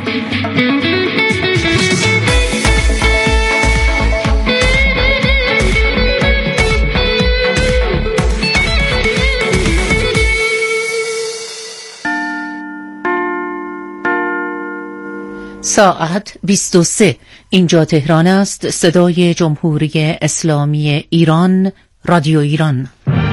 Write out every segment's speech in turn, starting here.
ساعت 23. اینجا تهران است. صدای جمهوری اسلامی ایران، رادیو ایران.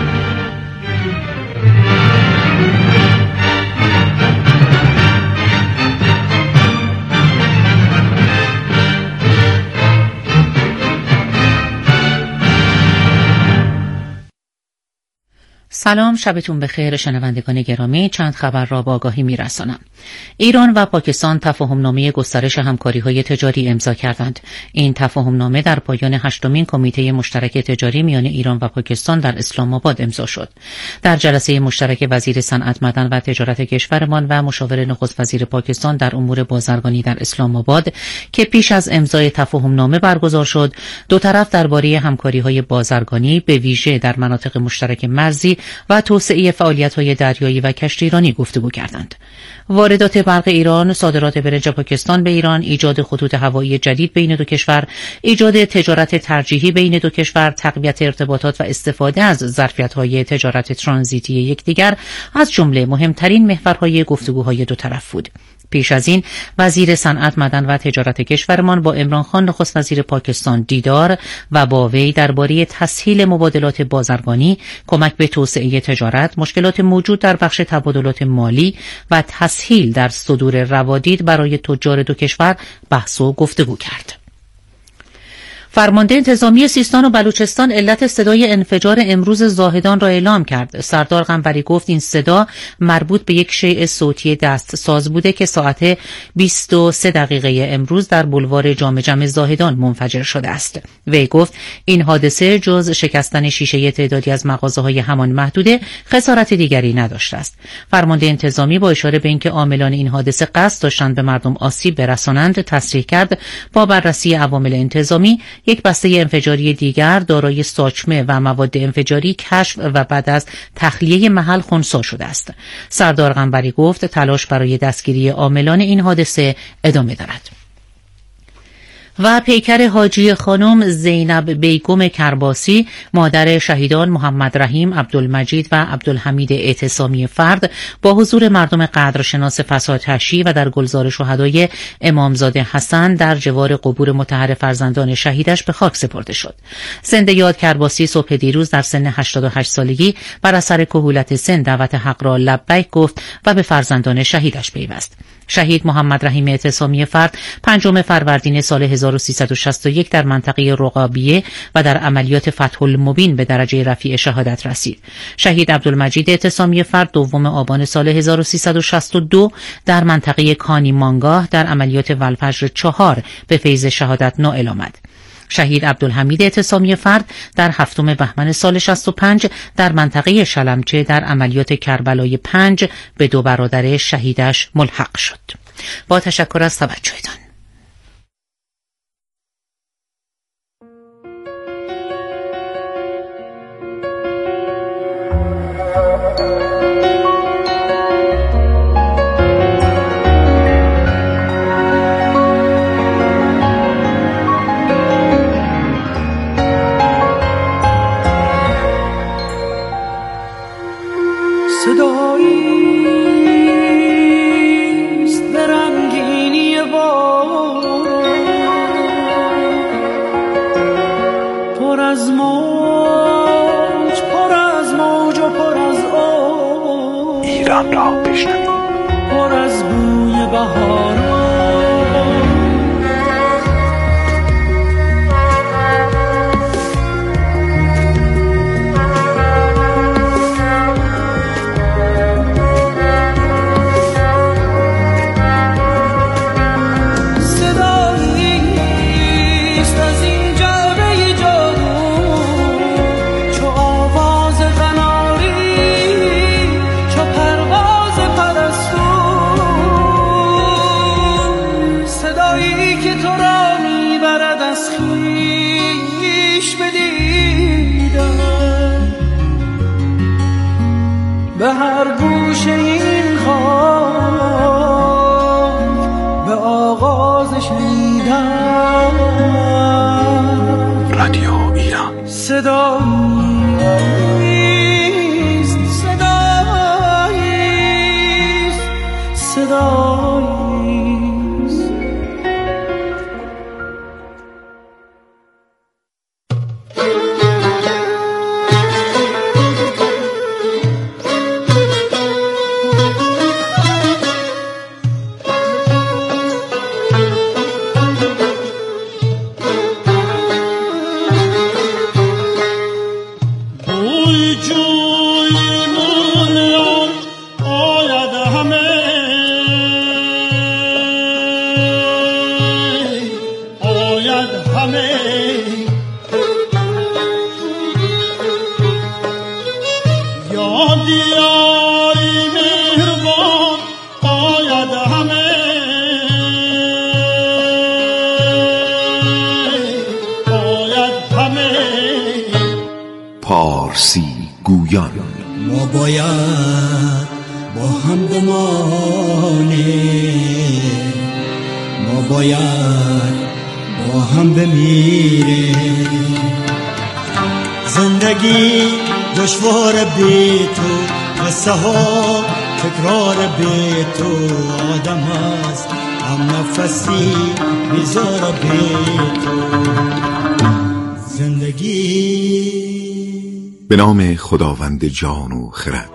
سلام، شبتون بخیر شنوندگان گرامی. چند خبر را با آگاهی میرسانم. ایران و پاکستان تفاهمنامه گسترش همکاری‌های تجاری امضا کردند. این تفاهمنامه در پایان 8مین کمیته مشترک تجاری میان ایران و پاکستان در اسلام آباد امضا شد. در جلسه مشترک وزیر صنعت، معدن و تجارت کشورمان و مشاور نخست وزیر پاکستان در امور بازرگانی در اسلام آباد که پیش از امضای تفاهمنامه برگزار شد، دو طرف درباره همکاری‌های بازرگانی به ویژه در مناطق مشترک مرزی و توسعه فعالیت‌های دریایی و کشتیرانی گفتگو کردند. واردات برق ایران، صادرات برنج پاکستان به ایران، ایجاد خطوط هوایی جدید بین دو کشور، ایجاد تجارت ترجیحی بین دو کشور، تقویت ارتباطات و استفاده از ظرفیت‌های تجارت ترانزیتی یکدیگر از جمله مهمترین محورهای گفتگوهای دو طرف بود. پیش از این وزیر صنعت، معدن و تجارت کشورمان با عمران خان نخست وزیر پاکستان دیدار و با وی درباره تسهیل مبادلات بازرگانی، کمک به توسعه تجارت، مشکلات موجود در بخش تبادلات مالی و تسهیل در صدور روادید برای تجار دو کشور بحث و گفتگو کرد. فرمانده انتظامی سیستان و بلوچستان علت صدای انفجار امروز زاهدان را اعلام کرد. سردار قنبری گفت این صدا مربوط به یک شیء صوتی دستساز بوده که ساعت 23 دقیقه امروز در بولوار جام جم زاهدان منفجر شده است. وی گفت این حادثه جز شکستن شیشه تعدادی از مغازه‌های همان محدوده خسارت دیگری نداشته است. فرمانده انتظامی با اشاره به اینکه عاملان این حادثه قصد داشتند به مردم آسیب برسانند تصریح کرد با بررسی عوامل انتظامی یک بسته انفجاری دیگر دارای ساچمه و مواد انفجاری کشف و بعد از تخلیه محل خنثی شده است. سردار قنبری گفت تلاش برای دستگیری عاملان این حادثه ادامه دارد. و پیکر حاجی خانم زینب بیگم کرباسی، مادر شهیدان محمد رحیم، عبدالمجید و عبدالحمید اعتصامی فرد، با حضور مردم قدرشناس فساتشی و در گلزار شهدای امامزاده حسن در جوار قبور مطهر فرزندان شهیدش به خاک سپرده شد. زنده یاد کرباسی صبح دیروز در سن 88 سالگی بر اثر کهولت سن دعوت حق را لبیک گفت و به فرزندان شهیدش پیوست. شهید محمد رحیم اعتصامی فرد 5 فروردین سال 1361 در منطقه رقابیه و در عملیات فتح المبین به درجه رفیع شهادت رسید. شهید عبدالمجید اعتصامی فرد 2 آبان سال 1362 در منطقه کانی مانگاه در عملیات والفجر 4 به فیض شهادت نائل آمد. شهید عبدالحمید اعتصامی فرد در 7 بهمن سال 65 در منطقه شلمچه در عملیات کربلای 5 به 2 برادر شهیدش ملحق شد. با تشکر از توجهتان. ایران را بشنوید. پر از بوی بهاران به هر گوشه این خاک به نشنیدم. رادیو ایران صداییست، صداییست، صداییست. پارسی گویان. ما باید با هم بمانیم، ما باید با هم بمیریم. زندگی دشوار بی تو، قصه ها تکرار بی تو. آدم هست هم نفسی بیزار بی تو. زندگی به نام خداوند جان و خرد.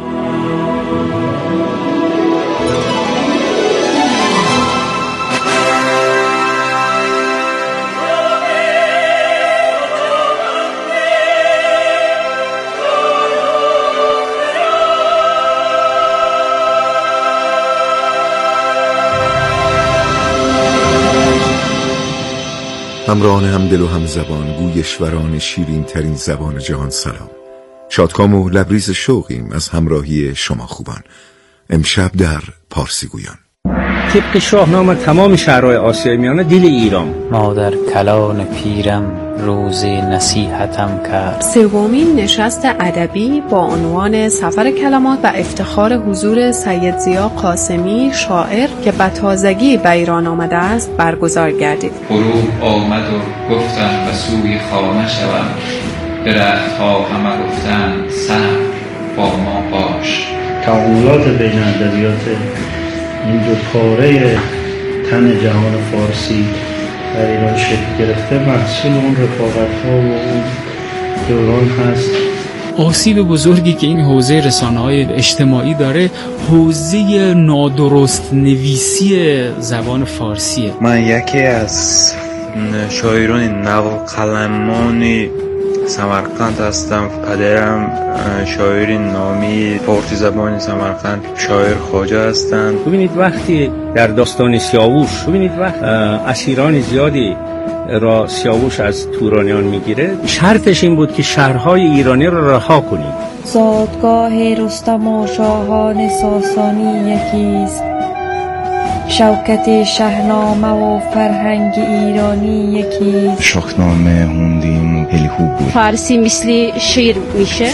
همراهان همدل و همزبان، گویشوران شیرین ترین زبان جهان، سلام. شادکام و لبریز شوقیم از همراهی شما خوبان. امشب در پارسی گویان. طبق شاهنامه تمام شهرهای آسیای میانه دل ایران. مادر کلان پیرم روز نصیحتم کرد. سومین نشست ادبی با عنوان سفر کلمات و افتخار حضور سید ضیا قاسمی شاعر که به تازگی به ایران آمده است برگزار گردید. غروب آمد و گفتم به سوی خانه شوم، درخت‌ها همه گفتند صبر با ما باش. تعاملات بین ادبیات این دو پاره تن جهان فارسی در ایران شکل گرفته محصول اون رفاقت‌ها و اون دوران هست. آسیب بزرگی که این حوزه رسانه‌های اجتماعی داره حوزه نادرست نویسی زبان فارسیه. من یکی از شاعران نوقلمان سمرقند هستم. پدرم شاعر نامی فارسی زبان سمرقند، شاعر خواجه هستند. ببینید وقتی در داستان سیاووش، ببینید وقت اسیران زیادی را سیاووش از تورانیان میگیره، شرطش این بود که شهرهای ایرانی را رها کنید. زادگاه رستم و شاهان ساسانی یکیست، شوکت شهنامه و فرهنگ ایرانی یکیست. شاهنامه خوندیم خیلی خوب بود. فارسی مثل شعر میشه.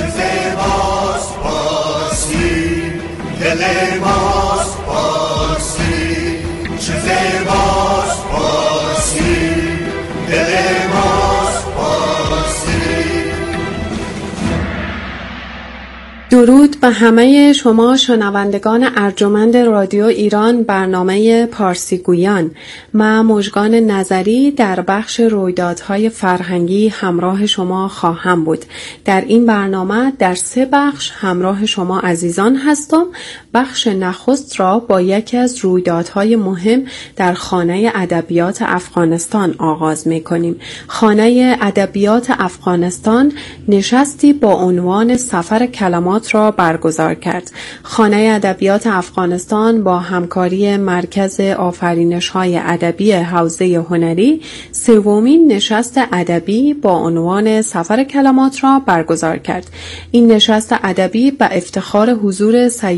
درود به همه شما شنوندگان ارجمند رادیو ایران، برنامه پارسی گویان. من مژگان نظری در بخش رویدادهای فرهنگی همراه شما خواهم بود. در این برنامه در 3 بخش همراه شما عزیزان هستم. بخش نخست را با یکی از رویدادهای مهم در خانه ادبیات افغانستان آغاز می‌کنیم. خانه ادبیات افغانستان نشستی با عنوان سفر کلمات را برگزار کرد. خانه ادبیات افغانستان با همکاری مرکز آفرینش‌های ادبی حوزه هنری سومین نشست ادبی با عنوان سفر کلمات را برگزار کرد. این نشست ادبی به افتخار حضور سید ضیا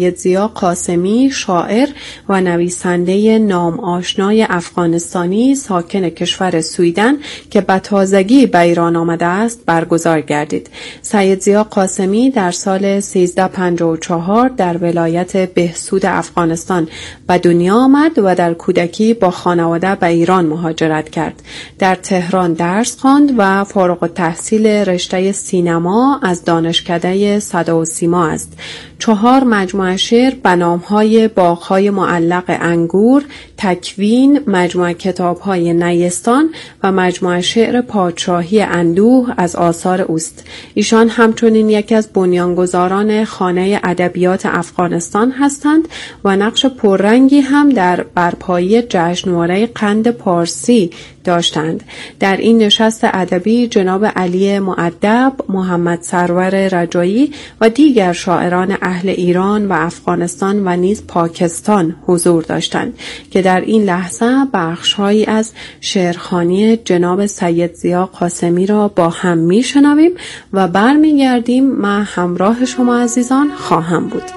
قاسمی، شاعر و نویسنده نام آشنای افغانستانی ساکن کشور سویدن که به تازگی به ایران آمده است برگزار گردید. سید ضیا قاسمی در سال 1354 در ولایت بهسود افغانستان به دنیا آمد و در کودکی با خانواده به ایران مهاجرت کرد. در تهران درس خواند و فارغ التحصیل رشته سینما از دانشکده صدا و سیما است. 4 مجموعه شعر به نام‌های باغ‌های معلق انگور، تکوین، مجموعه کتاب‌های نیستان و مجموعه شعر پادشاهی اندوه از آثار اوست. ایشان همچنین یکی از بنیانگذاران خانه ادبیات افغانستان هستند و نقش پررنگی هم در برپایی جشنواره قند پارسی داشتند. در این نشست ادبی جناب علی مؤدب، محمد سرور رجایی و دیگر شاعران اهل ایران و افغانستان و نیز پاکستان حضور داشتند که در این لحظه بخش‌هایی از شعرخوانی جناب سید ضیا قاسمی را با هم می‌شنویم و برمیگردیم. من همراه شما عزیزان خواهم بود.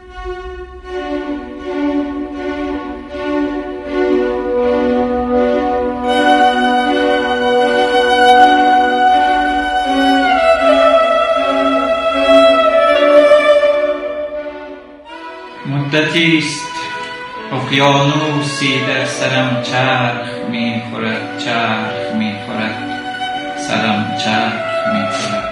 مدتیست اقیانوسی در سرم چرخ می‌خورد، چرخ می‌خورد، سرم چرخ می‌خورد.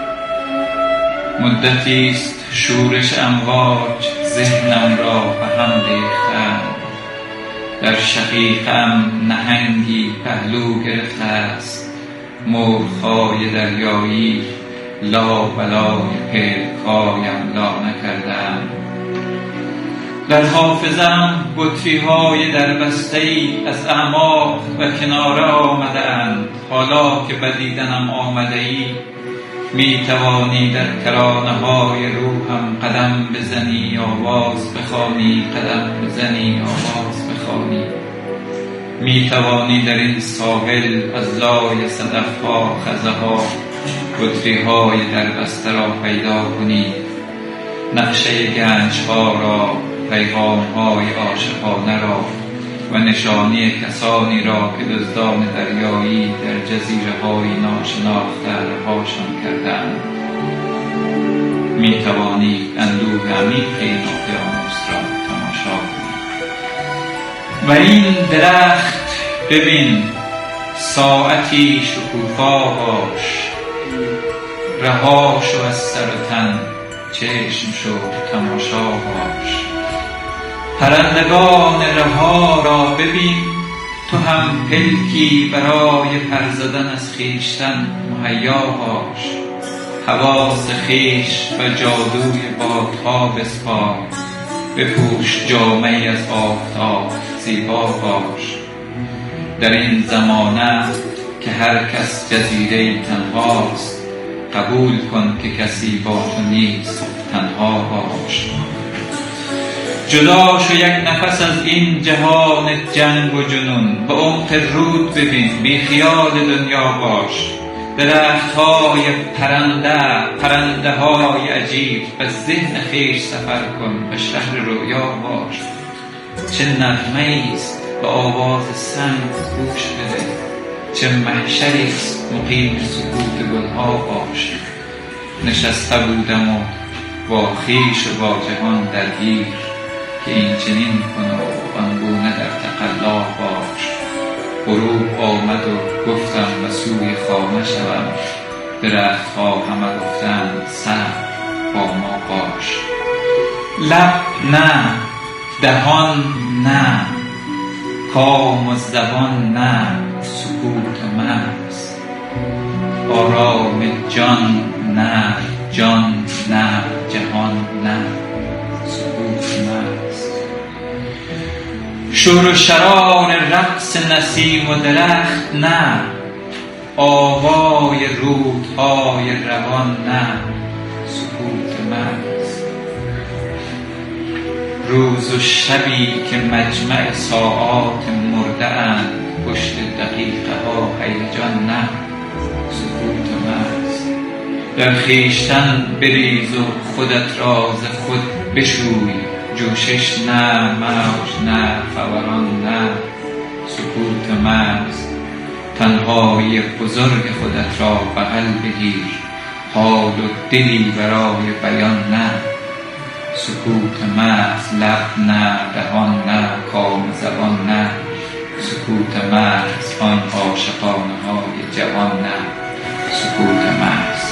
مدتیست شورش امواج ذهنم را به هم ریختند. در شقیقم نهنگی پهلو گرفته است. مرغ‌های دریایی لا بلای پلکایم لا نکردند. در حافظم بطری‌های دربسته‌ای از اعماق و کناره آمده‌اند. حالا که به دیدنم آمده‌ای می توانی در کرانه‌های روحم قدم بزنی، آواز بخوانی، قدم بزنی، آواز بخوانی. می توانی در این ساحل از لای صدف‌ها، خزه‌ها، بطری‌های دربسته را پیدا کنی، نقشه گنج‌ها را، پیغام‌های عاشقانه را و نشانی کسانی را که دزدان دریایی در جزیره‌های ناشناخته رهاشان کردند. می‌توانی اندوه عمیق این اقیانوس را تماشا کنی. و این درخت ببین، ساعتی شکوفا باش، رها شو از سر و تن، چشم شو تماشا باش. پرندگان رها را ببین، تو هم پلکی برای پر زدن از خویشتن مهیا باش. حواس خویش و جادوی بادها بسپار، بپوش جامه‌ای از آفتاب، زیبا باش. در این زمانه که هر کس جزیره‌ای تنهاست، قبول کن که کسی با تو نیست، تنها باش. جدا شو یک نفس از این جهان جنگ و جنون، به عمق رود ببین، بی خیال دنیا باش. درخت‌های پرنده های عجیب، به ذهن خویش سفر کن، به شهر رویا باش. چه نغمه‌ای است به آواز سنگ گوش بده، چه محشری است مقیم سکوت گلها باش. نشسته بودم و با خویش و با جهان درگیر، که این چنین کن و آنگونه در تقلا باش. غروب آمد و گفتم به سوی خانه شوم، درخت‌ها همه گفتند صبر با ما باش. لب نه، دهان نه، کام و زبان نه، سکوت محض. آرام جان نه، جان نه، جهان نه، سکوت محض. شور و شرار رقص نسیم و درخت نه، آوای رودهای روان نه، سکوت محض. روز و شبی که مجمع ساعات مرده اند، پشت دقیقه ها هیجان نه، سکوت محض. در خویشتن بریز و خودت را ز خود بشوی، جوشش نه، موج نه، فوران نه، سکوت محض. تنهایی بزرگ خودت را بغل بگیر، حال و دلی برای بیان نه. سکوت محض، لب نه، دهان نه، کام زبان نه. سکوت محض، آن عاشقانه های جوان نه. سکوت محض.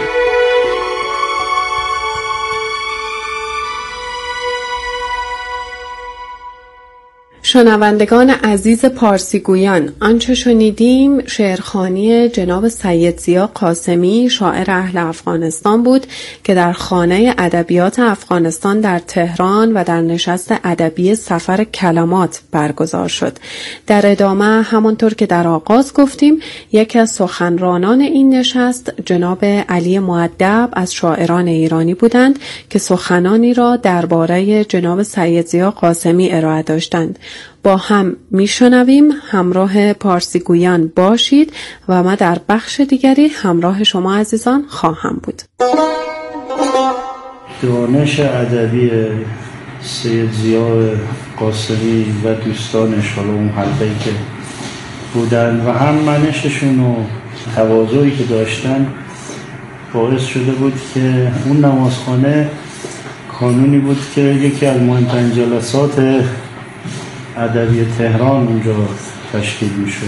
شنوندگان عزیز پارسیگویان، آنچه شنیدیم شعرخوانی جناب سید ضیا قاسمی، شاعر اهل افغانستان بود که در خانه ادبیات افغانستان در تهران و در نشست ادبی سفر کلمات برگزار شد. در ادامه همانطور که در آغاز گفتیم، یکی از سخنرانان این نشست جناب علی مؤدب از شاعران ایرانی بودند که سخنانی را درباره جناب سید ضیا قاسمی ارائه داشتند. با هم میشنویم. همراه پارسیگویان باشید و من در بخش دیگری همراه شما عزیزان خواهم بود. دانش ادبی سید ضیا قاسمی و دوستانش، حالا اون حلقه‌ای که بودن و هم منششون و تواضعی که داشتن، باعث شده بود که اون نمازخانه کانونی بود که یکی از مهمترین جلسات ادبی تهران اونجا تشکیل میشد.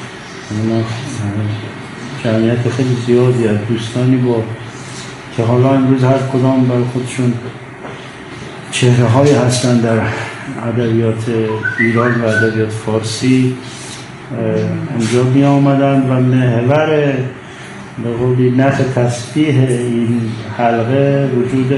جمعیت خیلی زیادی از دوستانی با که حالا امروز هر کدام برای خودشون چهره های هستن در ادبیات ایران و ادبیات فارسی اونجا می آمدن و محور به قولی نخ تسبیح این حلقه وجود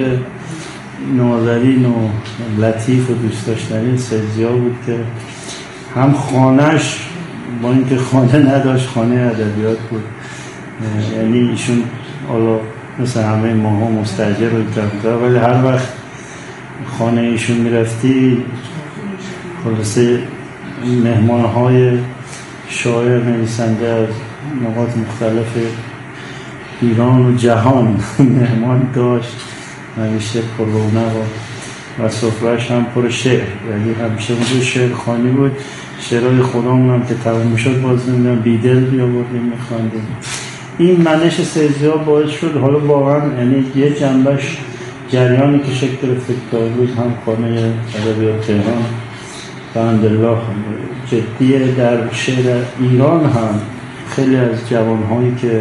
نازنین و لطیف و دوست داشتنی سید ضیا بود که هم خانهش با اینکه خانه نداشت خانه ادبیات بود. یعنی ایشون حالا مثل همه ماها مستاجر و اینطور، ولی هر وقت خانه ایشون میرفتی خلاصه مهمانهای شاعر نویسنده از نقاط مختلف ایران و جهان مهمان داشت. همیشه پر رونق و سفره‌اش هم پر شعر، یعنی همیشه اونجا شعر خوانی بود. شعرهای خودمون هم که تمام میشد باز نمیدونم بیدل بیاوردیم میخواندیم. این منش سید ضیا باعث شد حالا واقعا یعنی یه جنبش جریانی که شکل گرفته تا امروز هم خانه ادبیات تهران الحمدلله جدیه. در شعر ایران هم خیلی از جوانهایی که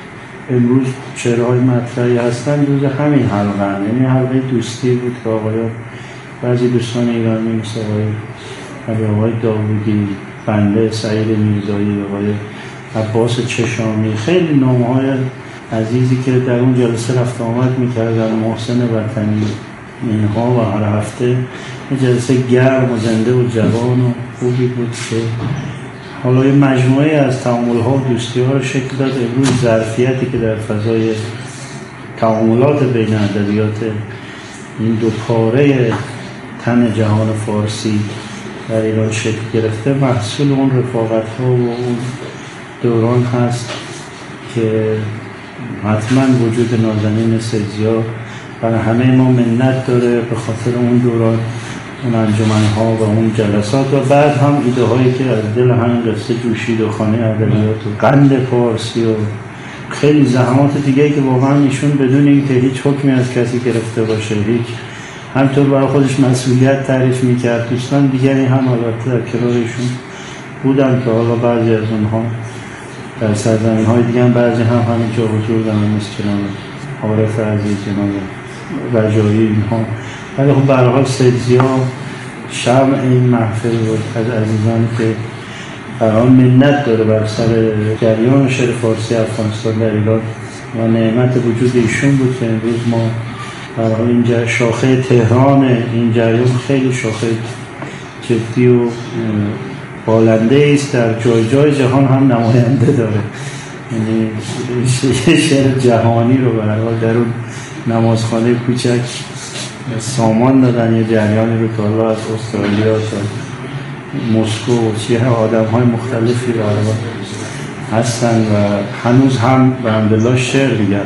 امروز شعرهای مطرحی هستن روز همین حلقه، یعنی حلقه دوستی بود که آقایان بعضی دوستان ایرانی مثل آقای داوودی، بنده، سعید میرزایی، آقای عباس چشامی، خیلی نامهای عزیزی که در اون جلسه رفت آمد میکردن، محسن وطنی، اینها و هر هفته یه جلسه گرم و زنده و جوان و خوبی بود که حالا یه مجموعه از تعامل‌ها و دوستی‌ها رو شکل داد. امروز ظرفیتی که در فضای تعاملات بین ادبیات این دو پاره تن جهان فارسی در ایران شکل گرفته محصول اون رفاقت‌ها و اون دوران هست که حتما وجود نازنین سید ضیا برای همه ما منت داره به خاطر اون دوران، اون انجمن‌ها و اون جلسات و بعد هم ایده هایی که از دل همین قصه جوشید و خانه ادبیات و قند پارسی و خیلی زحمات دیگه که واقعا ایشون بدون اینکه هیچ حکمی از کسی گرفته باشه، هیچ همطور برای خودش مسئولیت تعریف میکرد. دوستان دیگری هم البته در کنار ایشون بودن که حالا بعضی از اونها در سرزمین‌های دیگه هم بعضی هم همینجا حضور دارن، مثل جناب عارف عزیز، جناب رجایی، اینها. ولی خب به هر حال سید ضیا شمع این محفل بود از عزیزانی که برای منت داره بر سر جریان شعر فارسی افغانستان در ایران و نعمت وجود ایشون بود که امروز ما برای این شاخه تهران این جریان خیلی شاخه جدی و بالنده است، در جای جای جهان هم نماینده داره. یعنی شعر جهانی رو برای در اون نمازخانه کوچک سامان دادن، یه جریانی رو که حالا از استرالیا تا مسکو و چیه آدم های مختلفی رو هستن و هنوز هم به الحمدلله شعر میگن.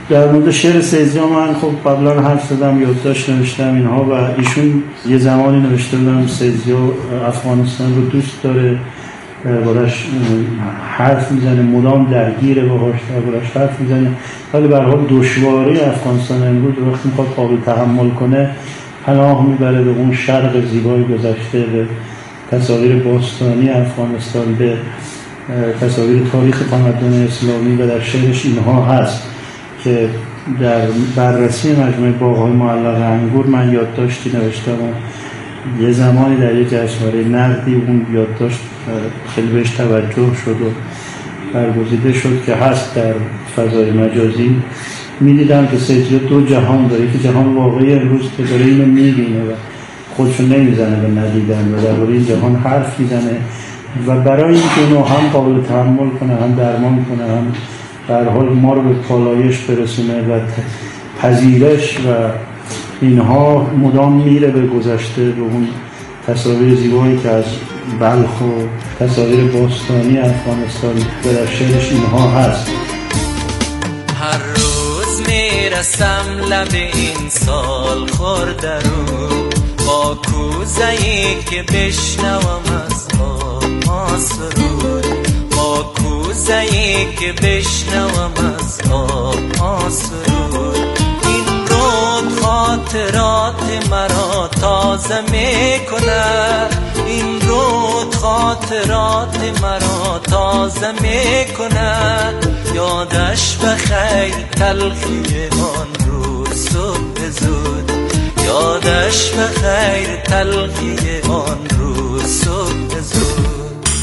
در مورد شعر سیزیا من خب قبلا حرف زدم، یادداشت نوشتم اینها و ایشون یه زمانی نوشته بودم سیزیا افغانستان رو دوست داره، باش حرف میزنه، مدام درگیره باهاش حرف میزنه، ولی به هر حال دشواری افغانستان امروز وقتی میخواد قابل تحمل کنه پناه میبره به اون شرق زیبای گذشته، به تصاویر باستانی افغانستان، به تصاویر تاریخ تمدن اسلامی و در شعرش اینها هست که در بررسی مجموعه باغ‌های معلق انگور من یادداشتی نوشتم و یه زمانی در یک جشنواره نقدی اون یادداشت خیلی بهش توجه شد و برگزیده شد که هست در فضای مجازی. میدیدم که سیزیا دو جهان داره، یکی جهان واقعی امروز که داره اینو میبینه و خودشو نمیزنه به ندیدن و درباره این جهان حرف میزنه و برای اینکه اینو هم قابل تحمل کنه، هم درمان کنه، هم در حال ما رو به پالایش برسونه و پذیرش و اینها مدام میره به گذشته، به اون تصاویر زیبایی که از بلخ و تصاویر باستانی افغانستان و در شعرش اینها هست. هر روز میرسم لب این سال خورده رو با کوزه‌ای که بشنوم از آب سرود، با کوزه‌ای که بشنوم از آب سرود. این رود خاطرات مرا تازه میکند، این رود خاطرات مرا تازه میکند. یادش بخیر تلخی آن روز صبح زود، یادش بخیر تلخی آن روز صبح زود.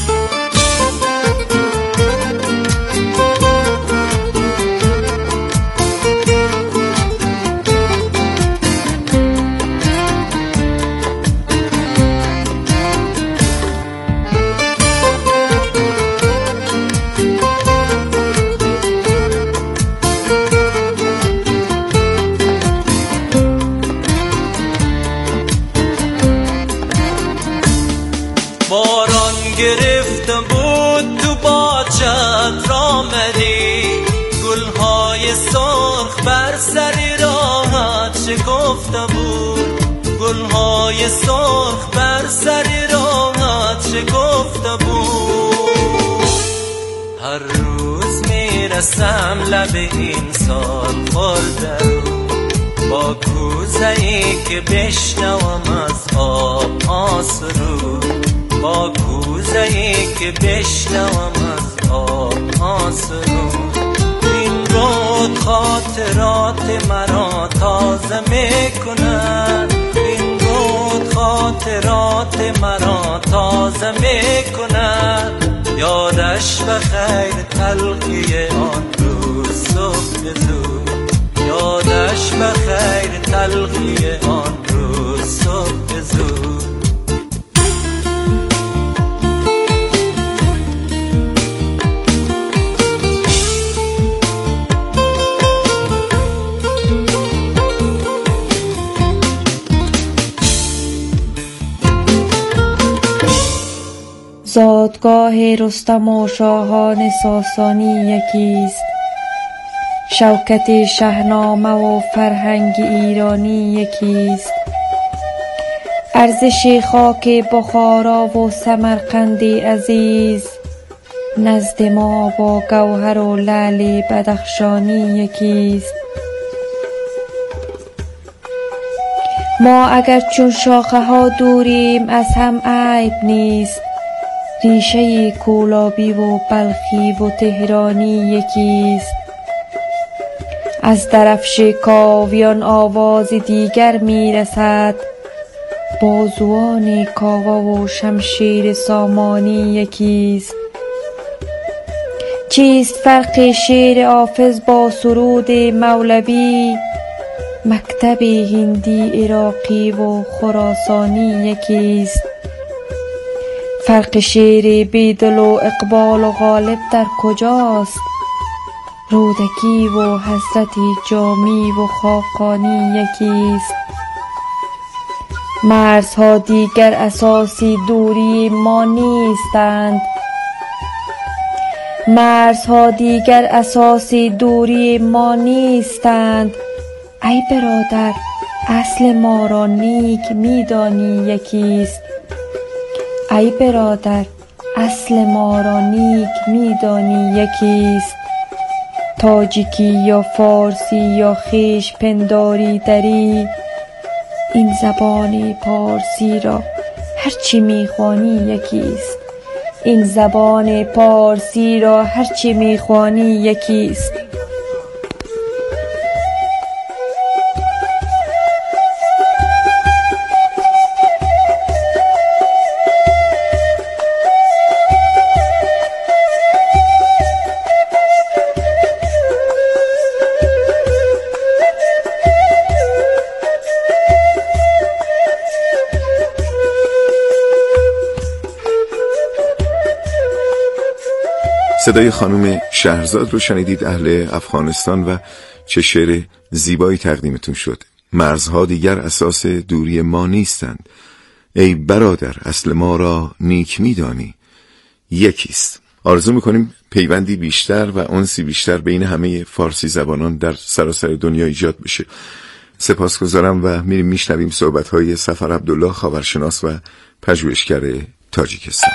گرفته بود تو باغچت رامدی، گلهای سرخ بر سر راهت شکفته بود، گلهای سرخ بر سر راهت شکفته بود. هر روز میرسم لب این سال خورده رو با کوزه‌ای که بشنوم از آب سرود، با کوزه‌ای که بشنوم از آب سرود. این رود خاطرات مرا تازه میکند، این رود خاطرات مرا تازه میکند. یادش بخیر تلخی آن روز صبح زود، یادش بخیر تلخی آن روز صبح زود. زادگاه رستم و شاهان ساسانی یکیست، شوکت شاهنامه و فرهنگ ایرانی یکیست. ارزش خاک بخارا و سمرقند عزیز نزد ما با گوهر و لعل بدخشانی یکیست. ما اگر چون شاخه ها دوریم از هم عیب نیست، ریشه کولابی و بلخی و تهرانی یکیست. از درفش کاویان آواز دیگر میرسد، بازوان کاوه و شمشیر سامانی یکیست. چیست فرق شعر حافظ با سرود مولوی؟ مکتب هندی، عراقی و خراسانی یکیست. فرق شعر بیدل و اقبال و غالب در کجاست؟ رودکی و حضرت جامی و خاقانی یکیست. مرزها دیگر اساسی دوری ما نیستند، مرزها دیگر اساس دوری ما نیستند. ای برادر اصل ما را نیک میدانی یکیست. ای برادر اصل ما را نیک میدانی یکیست. تاجیکی یا فارسی یا خویش پنداری دری، این زبان پارسی را هرچی میخوانی یکیست. این زبان پارسی را هرچی میخوانی یکیست. صدای خانم شهرزاد رو شنیدید، اهل افغانستان، و چه شعر زیبایی تقدیمتون شد. مرزها دیگر اساس دوری ما نیستند. ای برادر اصل ما را نیک میدانی یکیست. آرزو میکنیم پیوندی بیشتر و انسی بیشتر بین همه فارسی زبانان در سراسر دنیا ایجاد بشه. سپاسگزارم و میریم میشنویم صحبت‌های سفر عبدالله، خاورشناس و پژوهشگر تاجیکستان.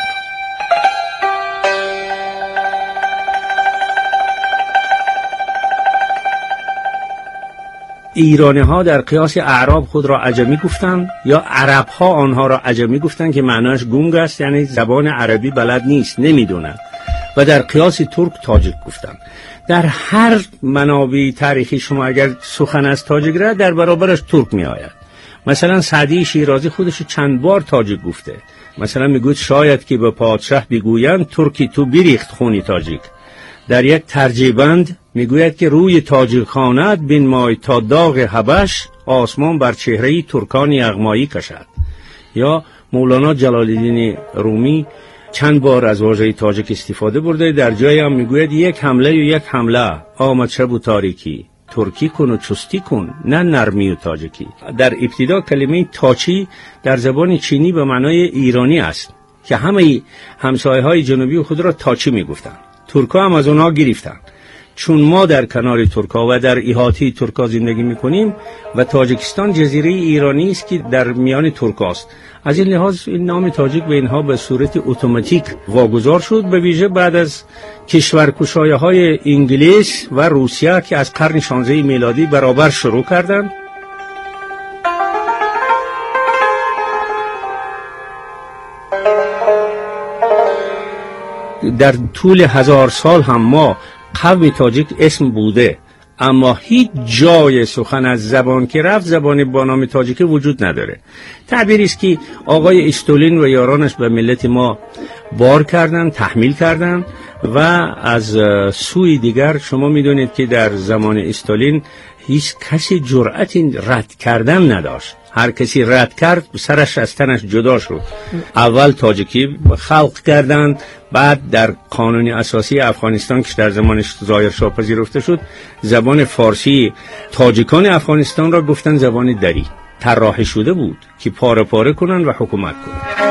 ایرانی ها در قیاس اعراب خود را عجمی گفتند یا عرب ها آنها را عجمی گفتند که معناش گونگ است، یعنی زبان عربی بلد نیست، نمیدونن، و در قیاس ترک تاجیک گفتند. در هر منابع تاریخی شما اگر سخن از تاجیک را در برابرش ترک می آید. مثلا سعدی شیرازی خودش چند بار تاجیک گفته. مثلا میگوید شاید که به پادشاه بگویند ترکی تو بریخت خونی تاجیک. در یک ترجیبند میگوید که روی تاجیک خانت بین مای تا داغ حبش، آسمان بر چهره ترکان یغمایی کشد. یا مولانا جلال الدین رومی چند بار از واژه تاجیک استفاده برده. در جایی هم میگوید یک حمله و یک حمله آمد شب و تاریکی، ترکی کن و چستی کن نه نرمی و تاجیکی. در ابتدا کلمه تاچی در زبان چینی به معنای ایرانی است که همه همسایه‌های جنوبی خود را تاچی میگفتند. ترکا هم از اونها گرفتند. چون ما در کنار ترکا و در احاطه ترکا زندگی میکنیم و تاجیکستان جزیره ایرانی است که در میان ترکاست، از این لحاظ این نام تاجیک به اینها به صورت اتوماتیک واگذار شد، به ویژه بعد از کشورکشایی‌های انگلیس و روسیه که از قرن 16 میلادی برابر شروع کردند. در طول 1000 سال هم ما قوم تاجیک اسم بوده، اما هیچ جای سخن از زبان که رفت زبان با نام تاجیک وجود نداره. تعبیری است که آقای استالین و یارانش به ملت ما بار کردن، تحمیل کردن، و از سوی دیگر شما میدونید که در زمان استالین هیچ کسی جرأت رد کردن نداشت. هر کسی رد کرد سرش از تنش جدا شد. اول تاجیکی خلق کردند، بعد در قانون اساسی افغانستان که در زمانش ظاهر شاه پذیرفته شد، زبان فارسی تاجیکان افغانستان را گفتن زبان دری. طراحی شده بود که پاره پاره کنن و حکومت کنن.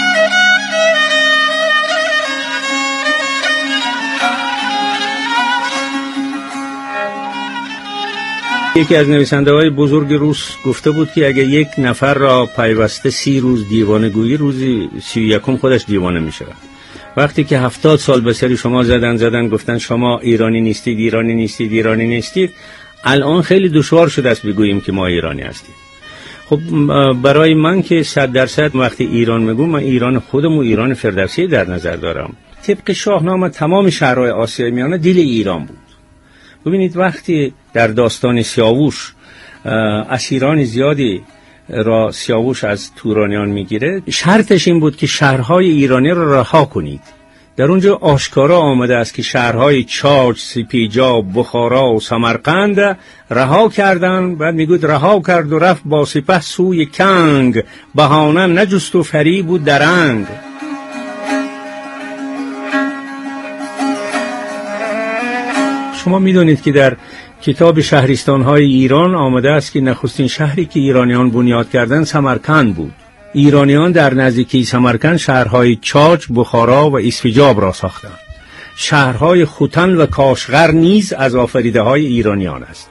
یکی از نویسنده‌های بزرگ روس گفته بود که اگه یک نفر را پیوسته 30 روز دیوانه گویی، روزی 31م خودش دیوانه میشه. وقتی که 70 سال به سری شما زدن گفتن شما ایرانی نیستید، ایرانی نیستید، ایرانی نیستید، الان خیلی دشوار شده است بگوییم که ما ایرانی هستیم. خب برای من که 100% وقتی ایران میگم، من ایران خودم و ایران فردوسی در نظر دارم. طبق شاهنامه تمام شهرهای آسیای میانه دل ایران بود. ببینید وقتی در داستان سیاووش اسیران زیادی را سیاووش از تورانیان میگیره، شرطش این بود که شهرهای ایرانی را رها کنید. در اونجا آشکارا آمده است که شهرهای چاج، سپیجاب، بخارا و سمرقند رها کردند. بعد میگوید رها کرد و رفت با سپه سوی کنگ، بهانه نجست و فریب و درنگ. شما میدونید که در کتاب شهرستان‌های ایران آمده است که نخستین شهری که ایرانیان بنیاد کردند سمرقند بود. ایرانیان در نزدیکی سمرقند شهرهای چاج، بخارا و اسفجاب را ساختند. شهرهای خوتن و کاشغر نیز از آفریده های ایرانیان است.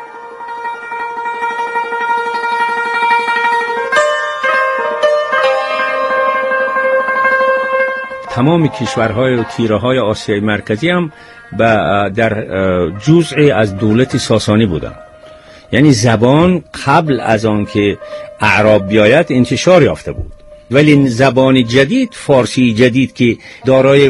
تمام کشورهای و تیره‌های آسیای مرکزی هم در جزئی از دولت ساسانی بودند. یعنی زبان قبل از آن که اعراب بیاید انتشار یافته بود، ولی زبان جدید، فارسی جدید که دارای